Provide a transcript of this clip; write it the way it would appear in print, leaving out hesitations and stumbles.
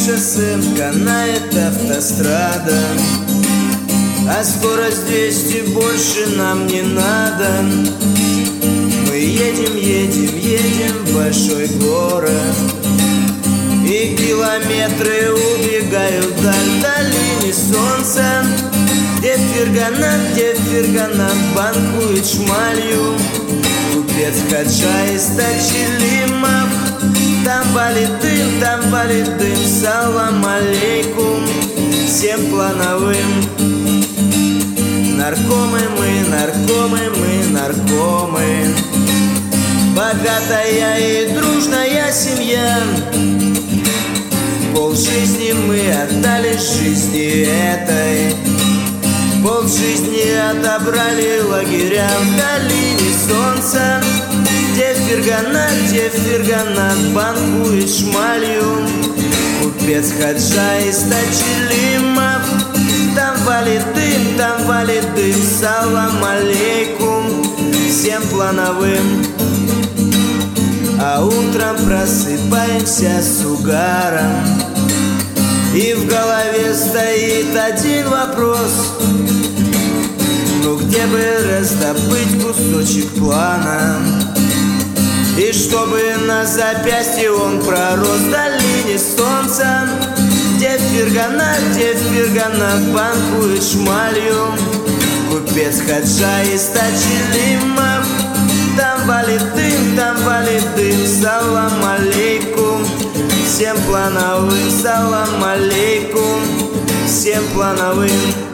шоссе, канает автострада, а скорость 200, больше нам не надо. Мы едем, едем, едем в большой город, и километры убегают вдаль, в долине солнца, где ферганат банкует шмалью. Купец Хаджа из Тачилимов, там валит дым, салам алейкум всем плановым. Наркомы мы, наркомы, богатая и дружная семья. Полжизни мы отдали жизни этой, полжизни отобрали лагерям в долине солнца, где ферганат банкует шмалью. Купец Хаджа из Тачилимов, там валит дым, салам алейкум всем плановым. А утром просыпаемся с угаром, и в голове стоит один вопрос: ну где бы раздобыть кусочек плана, и чтобы на запястье он пророс, в долине солнца, где ферганат банкует шмалью. Купец Хаджа из Тачилимов, там валит дым, салам алейкум всем плановым, салам алейкум всем плановым.